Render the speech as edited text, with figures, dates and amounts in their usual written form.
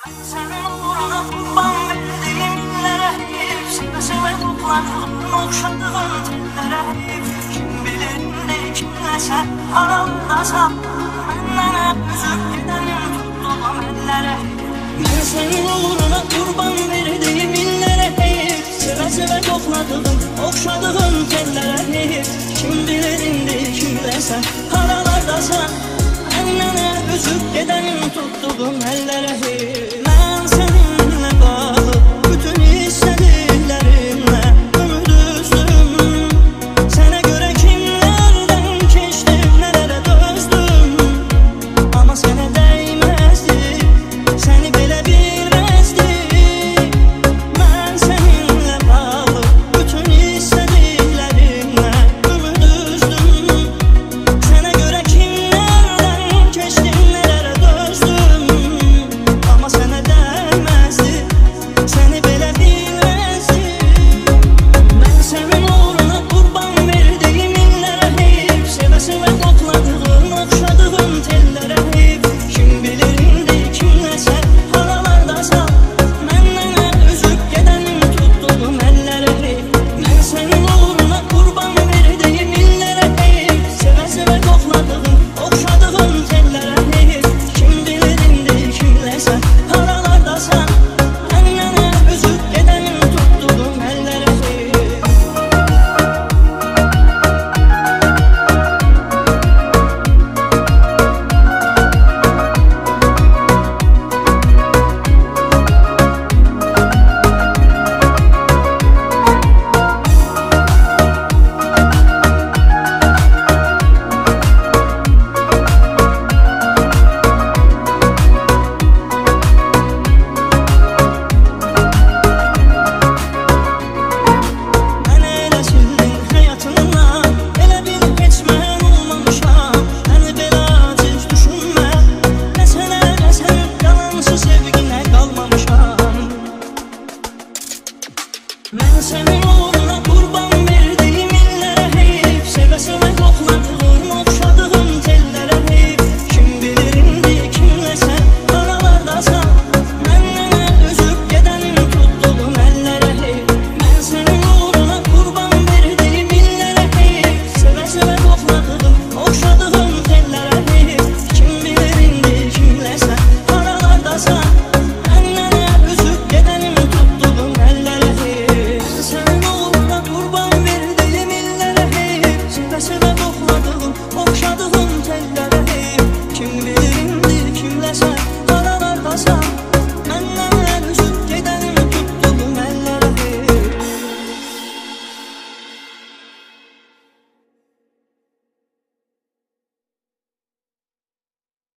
Senin uğruna kurban verdiğim illere hep seve seve kokladığım okşadığım tellere hep kim bilir ne kimlese aralardasan benden hep üzüp gidenim tuttuğum ellere ben senin uğruna kurban verdiğim illere hep seve seve kokladığım okşadığım tellere hep kim bilir ne kimlese aralardasan benden hep üzüp gidenim tuttuğum ellere hep